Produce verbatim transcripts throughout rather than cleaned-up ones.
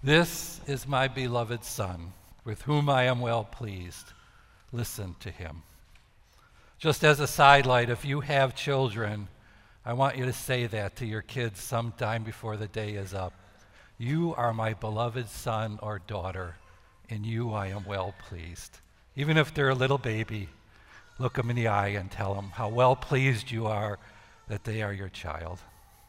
This is my beloved Son, with whom I am well pleased. Listen to him. Just as a sidelight, if you have children, I want you to say that to your kids sometime before the day is up. You are my beloved son or daughter. In you I am well pleased. Even if they're a little baby, look them in the eye and tell them how well pleased you are that they are your child.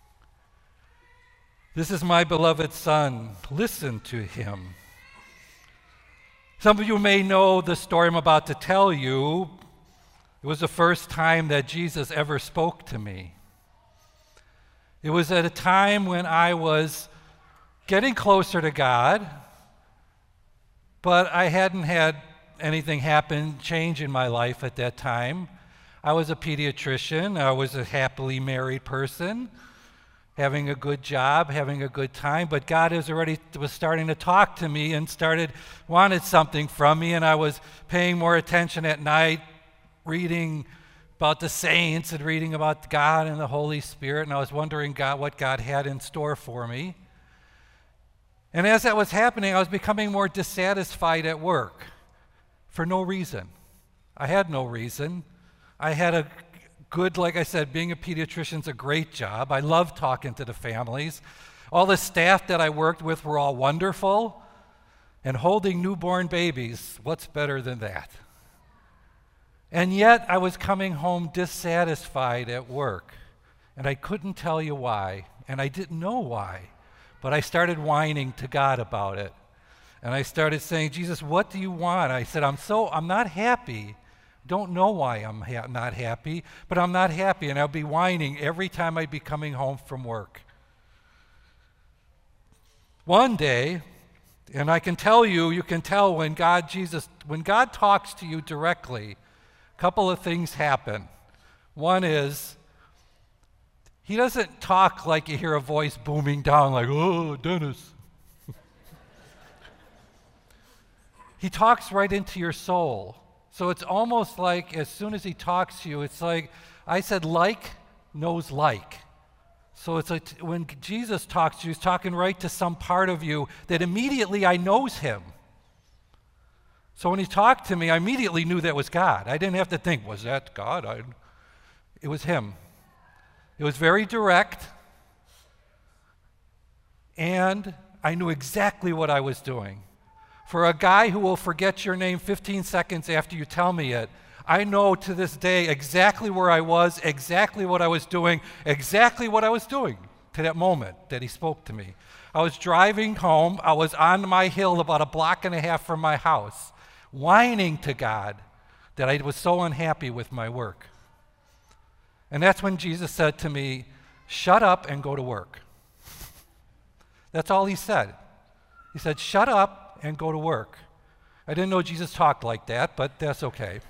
This is my beloved Son. Listen to him. Some of you may know the story I'm about to tell you. It was the first time that Jesus ever spoke to me. It was at a time when I was getting closer to God, but I hadn't had anything happen, change in my life at that time. I was a pediatrician. I was a happily married person, having a good job, having a good time, but God was already was starting to talk to me and started, wanted something from me, and I was paying more attention at night, reading about the saints and reading about God and the Holy Spirit, and I was wondering God, what God had in store for me. And as that was happening, I was becoming more dissatisfied at work for no reason. I had no reason. I had a good, like I said, being a pediatrician's a great job. I loved talking to the families. All the staff that I worked with were all wonderful. And holding newborn babies, what's better than that? And yet I was coming home dissatisfied at work. And I couldn't tell you why. And I didn't know why. But I started whining to God about it. And I started saying, Jesus, what do you want? I said, I'm so, I'm not happy. Don't know why I'm ha- not happy, but I'm not happy. And I'll be whining every time I'd be coming home from work. One day, and I can tell you, you can tell when God, Jesus, when God talks to you directly, a couple of things happen. One is, he doesn't talk like you hear a voice booming down like, oh, Dennis. He talks right into your soul. So it's almost like as soon as he talks to you, it's like, I said like knows like. So it's like when Jesus talks to you, he's talking right to some part of you that immediately I knows him. So when he talked to me, I immediately knew that was God. I didn't have to think, was that God? I, it was him. It was very direct, and I knew exactly what I was doing. For a guy who will forget your name fifteen seconds after you tell me it, I know to this day exactly where I was, exactly what I was doing, exactly what I was doing to that moment that he spoke to me. I was driving home. I was on my hill about a block and a half from my house, whining to God that I was so unhappy with my work. And that's when Jesus said to me, shut up and go to work. That's all he said. He said, shut up and go to work. I didn't know Jesus talked like that, but that's okay.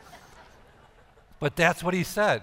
But that's what he said.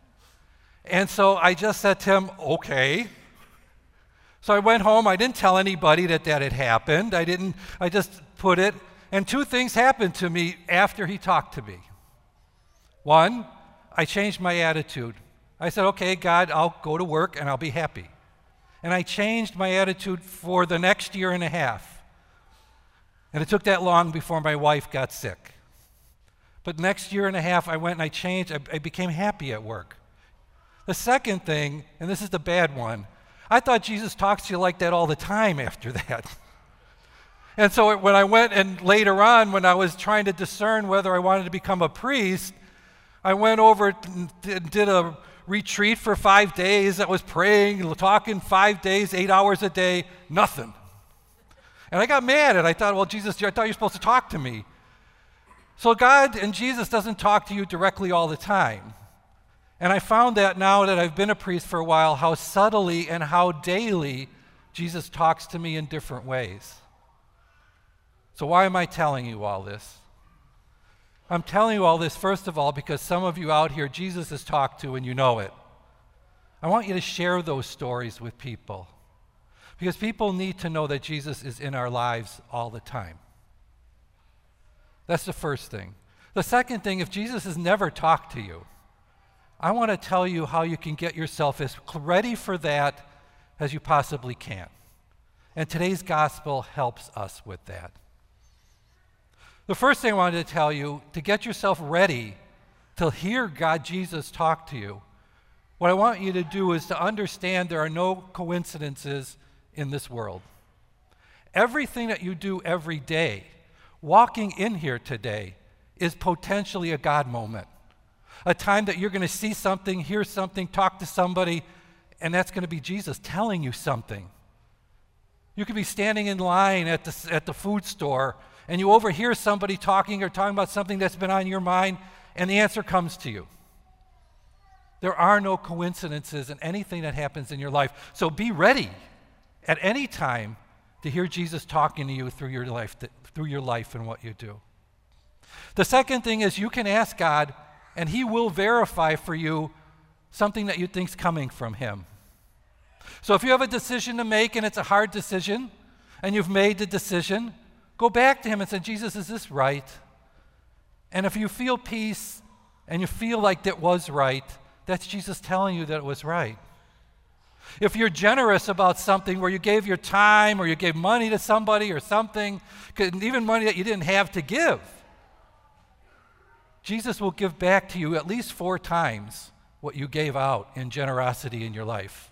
And so I just said to him, okay. So I went home. I didn't tell anybody that that had happened. I didn't, I just put it, and two things happened to me after he talked to me. One, I changed my attitude. I said, okay, God, I'll go to work and I'll be happy. And I changed my attitude for the next year and a half. And it took that long before my wife got sick. But next year and a half, I went and I changed. I, I became happy at work. The second thing, and this is the bad one, I thought Jesus talks to you like that all the time after that. And so when I went and later on, when I was trying to discern whether I wanted to become a priest, I went over and did a retreat for five days. I was praying, talking five days, eight hours a day, nothing. And I got mad, and I thought, well, Jesus, I thought you were supposed to talk to me. So God and Jesus doesn't talk to you directly all the time. And I found that now that I've been a priest for a while, how subtly and how daily Jesus talks to me in different ways. So why am I telling you all this? I'm telling you all this, first of all, because some of you out here, Jesus has talked to and you know it. I want you to share those stories with people. Because people need to know that Jesus is in our lives all the time. That's the first thing. The second thing, if Jesus has never talked to you, I want to tell you how you can get yourself as ready for that as you possibly can. And today's gospel helps us with that. The first thing I wanted to tell you, to get yourself ready to hear God Jesus talk to you, what I want you to do is to understand there are no coincidences in this world. Everything that you do every day, walking in here today, is potentially a God moment. A time that you're going to see something, hear something, talk to somebody, and that's going to be Jesus telling you something. You could be standing in line at the, at the food store, and you overhear somebody talking or talking about something that's been on your mind, and the answer comes to you. There are no coincidences in anything that happens in your life. So be ready at any time to hear Jesus talking to you through your life, through your life and what you do. The second thing is you can ask God, and he will verify for you something that you think's coming from him. So if you have a decision to make and it's a hard decision, and you've made the decision, go back to him and say, Jesus, is this right? And if you feel peace and you feel like that was right, that's Jesus telling you that it was right. If you're generous about something where you gave your time or you gave money to somebody or something, even money that you didn't have to give, Jesus will give back to you at least four times what you gave out in generosity in your life.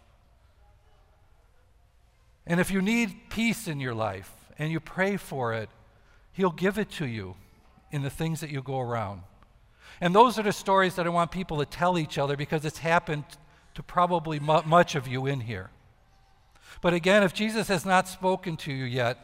And if you need peace in your life and you pray for it, he'll give it to you in the things that you go around. And those are the stories that I want people to tell each other because it's happened to probably mu- much of you in here. But again, if Jesus has not spoken to you yet,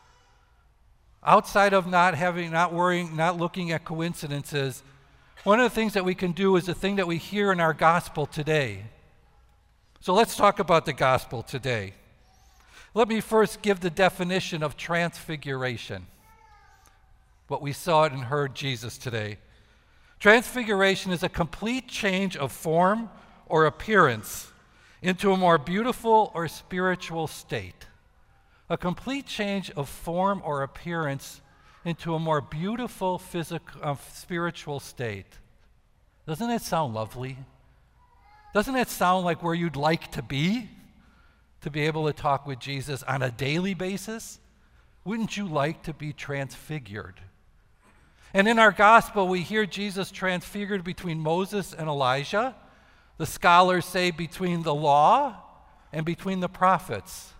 outside of not having, not worrying, not looking at coincidences, one of the things that we can do is the thing that we hear in our gospel today. So let's talk about the gospel today. Let me first give the definition of transfiguration, what we saw and heard Jesus today. Transfiguration is a complete change of form or appearance into a more beautiful or spiritual state. A complete change of form or appearance into a more beautiful physical, uh, spiritual state. Doesn't that sound lovely? Doesn't that sound like where you'd like to be? To be able to talk with Jesus on a daily basis? Wouldn't you like to be transfigured? And in our gospel, we hear Jesus transfigured between Moses and Elijah. The scholars say between the law and between the prophets.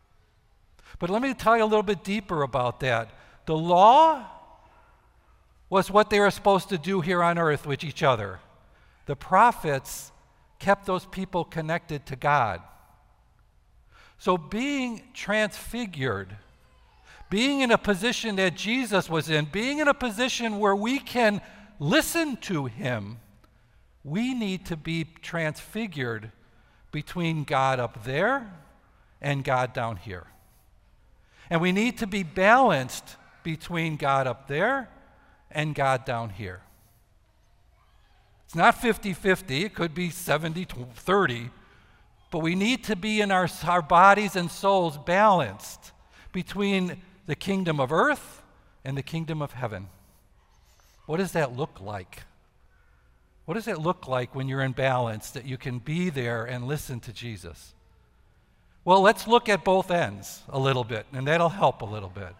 But let me tell you a little bit deeper about that. The law was what they were supposed to do here on earth with each other. The prophets kept those people connected to God. So being transfigured, being in a position that Jesus was in, being in a position where we can listen to him, we need to be transfigured between God up there and God down here. And we need to be balanced between God up there and God down here. It's not fifty-fifty, it could be seventy thirty, but we need to be in our, our bodies and souls balanced between the kingdom of earth and the kingdom of heaven. What does that look like? What does it look like when you're in balance, that you can be there and listen to Jesus? Well, let's look at both ends a little bit, and that'll help a little bit.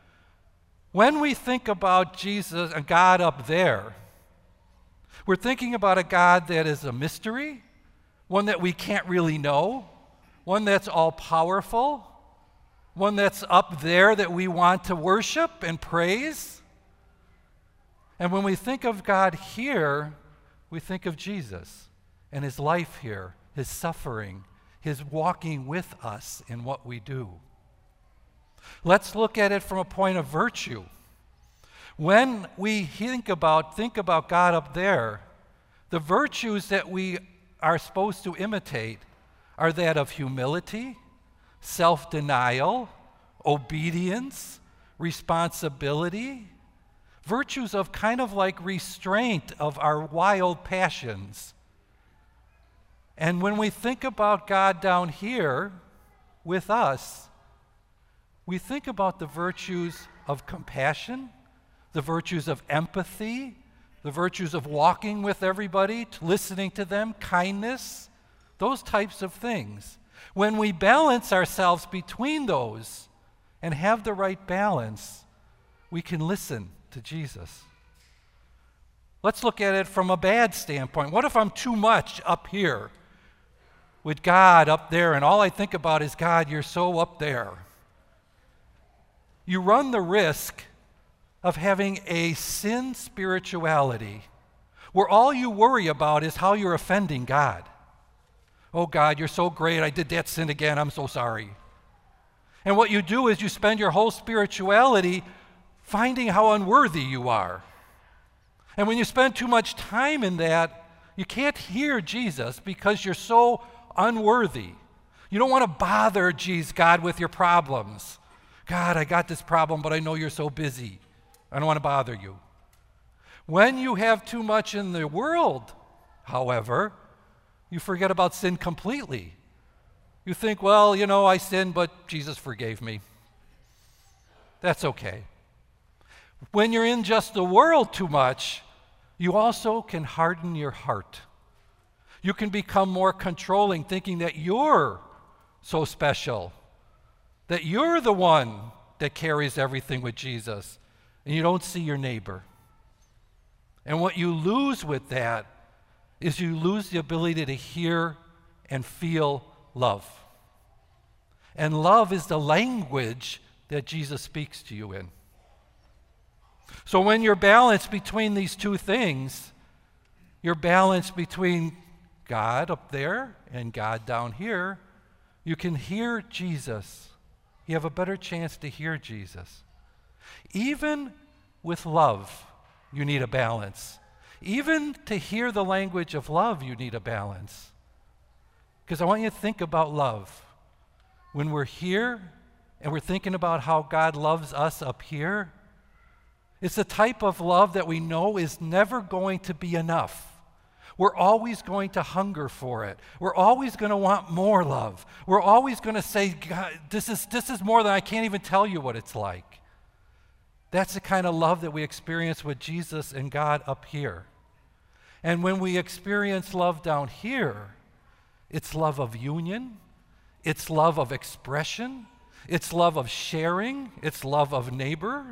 When we think about Jesus, a God up there, we're thinking about a God that is a mystery, one that we can't really know, one that's all-powerful, one that's up there that we want to worship and praise. And when we think of God here, we think of Jesus and his life here, his suffering, his walking with us in what we do. Let's look at it from a point of virtue. When we think about, think about God up there, the virtues that we are supposed to imitate are that of humility, self-denial, obedience, responsibility, virtues of kind of like restraint of our wild passions. And when we think about God down here with us, we think about the virtues of compassion, the virtues of empathy, the virtues of walking with everybody, listening to them, kindness, those types of things. When we balance ourselves between those and have the right balance, we can listen to Jesus. Let's look at it from a bad standpoint. What if I'm too much up here with God up there, and all I think about is, God, you're so up there? You run the risk of having a sin spirituality where all you worry about is how you're offending God. Oh, God, you're so great. I did that sin again. I'm so sorry. And what you do is you spend your whole spirituality finding how unworthy you are. And when you spend too much time in that, you can't hear Jesus because you're so unworthy. You don't want to bother Jesus, God, with your problems. God, I got this problem, but I know you're so busy. I don't want to bother you. When you have too much in the world, however, you forget about sin completely. You think, well, you know, I sinned, but Jesus forgave me. That's okay. When you're in just the world too much, you also can harden your heart. You can become more controlling, thinking that you're so special, that you're the one that carries everything with Jesus, and you don't see your neighbor. And what you lose with that is you lose the ability to hear and feel love. And love is the language that Jesus speaks to you in. So when you're balanced between these two things, you're balanced between God up there and God down here, you can hear Jesus. You have a better chance to hear Jesus. Even with love, you need a balance. Even to hear the language of love, you need a balance. Because I want you to think about love. When we're here and we're thinking about how God loves us up here, it's the type of love that we know is never going to be enough. We're always going to hunger for it. We're always going to want more love. We're always going to say, God, this is, this is more than I can't even tell you what it's like. That's the kind of love that we experience with Jesus and God up here. And when we experience love down here, it's love of union, it's love of expression, it's love of sharing, it's love of neighbor.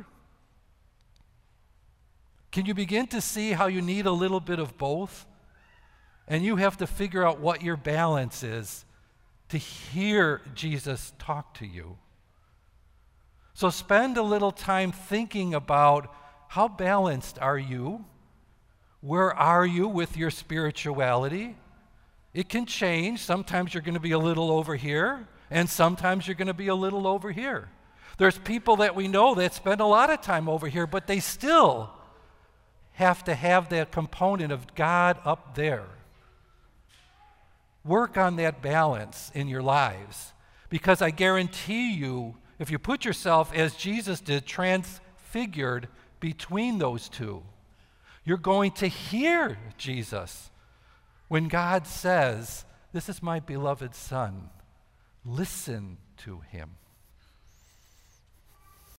Can you begin to see how you need a little bit of both? And you have to figure out what your balance is to hear Jesus talk to you. So spend a little time thinking about how balanced are you? Where are you with your spirituality? It can change. Sometimes you're going to be a little over here, and sometimes you're going to be a little over here. There's people that we know that spend a lot of time over here, but they still have to have that component of God up there. Work on that balance in your lives, because I guarantee you, if you put yourself, as Jesus did, transfigured between those two, you're going to hear Jesus when God says, "This is my beloved Son. Listen to him."